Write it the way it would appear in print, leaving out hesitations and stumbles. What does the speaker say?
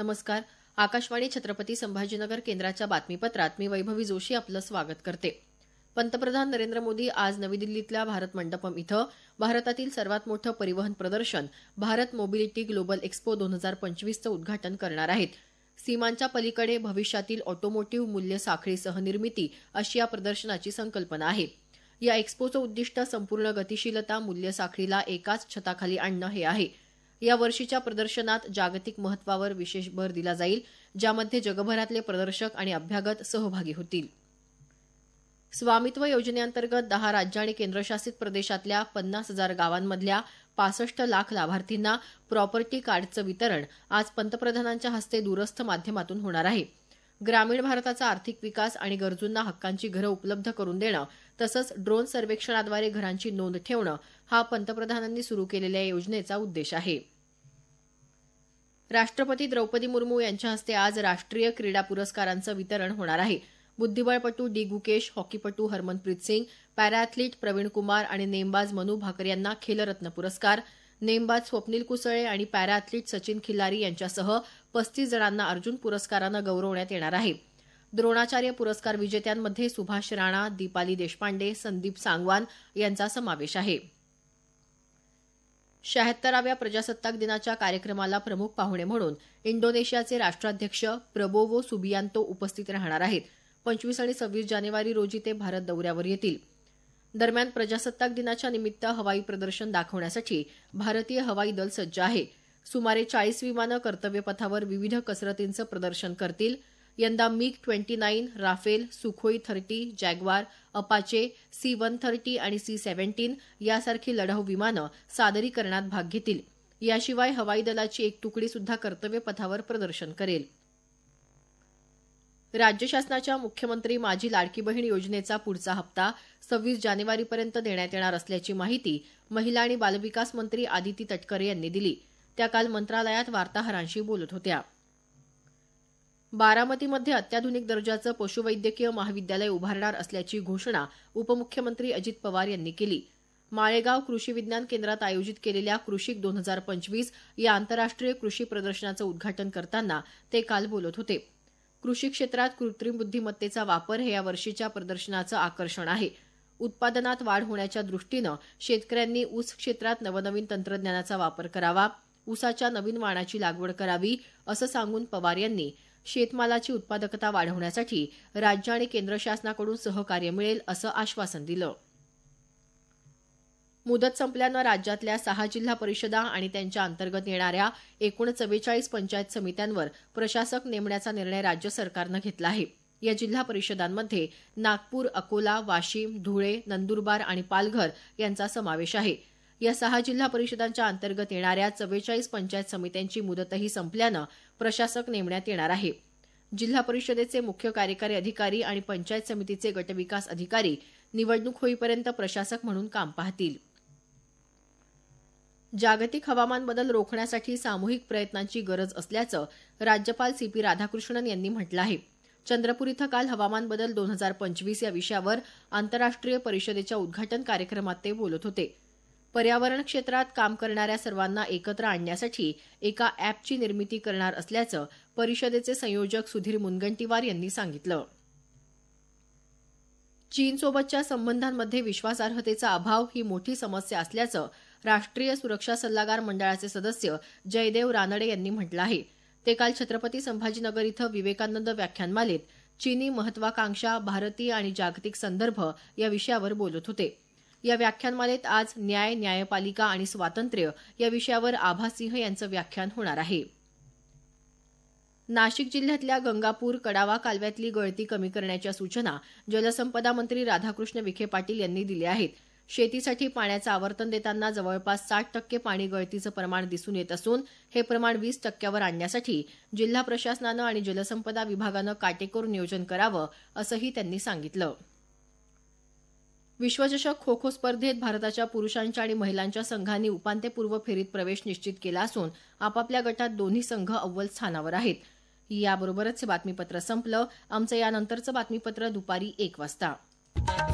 नमस्कार. आकाशवाणी छत्रपती संभाजीनगर केंद्राच्या बातमीपत्रात मी वैभवी जोशी आपलं स्वागत करते. पंतप्रधान नरेंद्र मोदी आज नवी दिल्लीतल्या भारत मंडपम इथं भारतातील सर्वात मोठं परिवहन प्रदर्शन भारत मोबिलिटी ग्लोबल एक्स्पो 2025चं उद्घाटन करणार आहेत. सीमांच्या पलीकडे भविष्यातील ऑटोमोटिव्ह मूल्य साखळीसह निर्मिती अशी या प्रदर्शनाची संकल्पना आहे. या एक्स्पोचं उद्दिष्ट संपूर्ण गतिशीलता मूल्य साखळीला एकाच छताखाली आणणं हे आहे. या वर्षीच्या प्रदर्शनात जागतिक महत्त्वावर विशेष भर दिला जाईल, ज्यामध्ये जगभरातले प्रदर्शक आणि अभ्यागत सहभागी होतील. स्वामित्व योजनेअंतर्गत 10 राज्य आणि केंद्रशासित प्रदेशातल्या 50,000 गावांमधल्या 65 लाख लाभार्थींना प्रॉपर्टी कार्डचं वितरण आज पंतप्रधानांच्या हस्ते दूरस्थ माध्यमातून होणार आहे. ग्रामीण भारताचा आर्थिक विकास आणि गरजूंना हक्कांची घरं उपलब्ध करून देणं तसंच ड्रोन सर्वेक्षणाद्वारे घरांची नोंद ठेवणं हा पंतप्रधानांनी सुरू केलेल्या योजनेचा उद्देश आहे. राष्ट्रपती द्रौपदी मुर्मू यांच्या हस्ते आज राष्ट्रीय क्रीडा पुरस्कारांचं वितरण होणार आहे. बुद्धिबळपटू डी गुकेश, हॉकीपटू हरमनप्रीत सिंग, पॅराअॅथलीट प्रवीण कुमार आणि नेमबाज मनू भाकर यांना खेलरत्न पुरस्कार, नेमबाज स्वप्नील कुसळे आणि पॅराअॅथलीट सचिन खिल्लारी यांच्यासह 35 जणांना अर्जुन पुरस्कारानं गौरवण्यात येणार आहे. द्रोणाचार्य पुरस्कार विजेत्यांमध्ये सुभाष राणा, दीपाली देशपांडे, संदीप सांगवान यांचा समावेश आहे. 76व्या प्रजासत्ताक दिनाच्या कार्यक्रमाला प्रमुख पाहुणे म्हणून इंडोनेशियाचे राष्ट्राध्यक्ष प्रबोवो सुबियांतो उपस्थित राहणार आहेत. 25 आणि 26 जानेवारी रोजी ते भारत दौऱ्यावर येतील. दरम्यान प्रजासत्ताक दिनाच्या निमित्त हवाई प्रदर्शन दाखवण्यासाठी भारतीय हवाई दल सज्ज आहे. सुमारे 40 विमानं कर्तव्यपथावर विविध कसरतींचं प्रदर्शन करतील. यंदा मिग-29, Rafale, Sukhoi 30, Jaguar, Apache, C-130 आणि C-17 यासारखी लढाऊ विमानं सादरीकरणात भाग घेतील. याशिवाय हवाई दलाची एक तुकडी सुद्धा कर्तव्यपथावर प्रदर्शन करेल. राज्य शासनाच्या मुख्यमंत्री माझी लाडकी बहीण योजनेचा पुढचा हप्ता 26 जानेवारीपर्यंत देण्यात येणार असल्याची माहिती महिला आणि बालविकास मंत्री आदिती तटकरे यांनी दिली. त्या काल मंत्रालयात वार्ताहरांशी बोलत होत्या. बारामतीमध्ये अत्याधुनिक दर्जाचं पशुवैद्यकीय महाविद्यालय उभारणार असल्याची घोषणा उपमुख्यमंत्री अजित पवार यांनी केली. माळेगाव कृषी विज्ञान केंद्रात आयोजित केलेल्या कृषिक 2025 या आंतरराष्ट्रीय कृषी प्रदर्शनाचं उद्घाटन करताना ते काल बोलत होते. कृषी क्षेत्रात कृत्रिम बुद्धिमत्तेचा वापर हे या वर्षीच्या प्रदर्शनाचं आकर्षण आहे. उत्पादनात वाढ होण्याच्या दृष्टीनं शेतकऱ्यांनी ऊस क्षेत्रात नवनवीन तंत्रज्ञानाचा वापर करावा, ऊसाच्या नवीन वाणाची लागवड करावी असं सांगून पवार यांनी शेतमालाची उत्पादकता वाढवण्यासाठी राज्य आणि केंद्र शासनाकडून सहकार्य मिळेल असं आश्वासन दिलं. मुदत संपल्यानं राज्यातल्या 6 जिल्हा परिषदा आणि त्यांच्या अंतर्गत येणाऱ्या एकूण 44 पंचायत समित्यांवर प्रशासक नेमण्याचा निर्णय राज्य सरकारनं घेतला आहे. या जिल्हा परिषदांमध्ये नागपूर, अकोला, वाशिम, धुळे, नंदुरबार आणि पालघर यांचा समावेश आहे. या 6 जिल्हा परिषदांच्या अंतर्गत येणाऱ्या 44 पंचायत समित्यांची मुदतही संपल्यानं प्रशासक नेमण्यात येणार आहे. जिल्हा परिषदेचे मुख्य कार्यकारी अधिकारी आणि पंचायत समितीचे गटविकास अधिकारी निवडणूक होईपर्यंत प्रशासक म्हणून काम पाहतील. जागतिक हवामान बदल रोखण्यासाठी सामूहिक प्रयत्नांची गरज असल्याचं राज्यपाल CP राधाकृष्णन यांनी म्हटलं आहे. चंद्रपूर इथं काल हवामान बदल 2025 या विषयावर आंतरराष्ट्रीय परिषदेच्या उद्घाटन कार्यक्रमात ते बोलत होते. पर्यावरण क्षेत्रात काम करणाऱ्या सर्वांना एकत्र आणण्यासाठी एका अॅपची निर्मिती करणार असल्याचं परिषदेचे संयोजक सुधीर मुनगंटीवार यांनी सांगितलं. चीनसोबतच्या संबंधांमध्ये विश्वासार्हतेचा अभाव ही मोठी समस्या असल्याचं राष्ट्रीय सुरक्षा सल्लागार मंडळाचे सदस्य जयदेव रानडे यांनी म्हटलं आहे. ते काल छत्रपती संभाजीनगर इथं विवेकानंद व्याख्यानमालेत चीनी महत्वाकांक्षा, भारतीय आणि जागतिक संदर्भ या विषयावर बोलत होते. या व्याख्यानमालेत आज न्याय, न्यायपालिका आणि स्वातंत्र्य या विषयावर आभा सिंह यांचं व्याख्यान होणार आहे. नाशिक जिल्ह्यातल्या गंगापूर कडावा कालव्यातली गळती कमी करण्याच्या सूचना जलसंपदा मंत्री राधाकृष्ण विखे पाटील यांनी दिल्या आहेत. शेतीसाठी पाण्याचं आवर्तन देताना जवळपास 60% पाणी गळतीचं प्रमाण दिसून येत असून हे प्रमाण 20% आणण्यासाठी जिल्हा प्रशासनानं आणि जलसंपदा विभागानं काटेकोर नियोजन करावं असंही त्यांनी सांगितलं. विश्वचषक खो खो स्पर्धेत भारताच्या पुरुषांच्या आणि महिलांच्या संघांनी उपांत्यपूर्व फेरीत प्रवेश निश्चित केला असून आपापल्या गटात दोन्ही संघ अव्वल स्थानावर आहेत. याबरोबरच हे बातमीपत्र संपलं. आमचं यानंतरचं बातमीपत्र दुपारी 1 वाजता.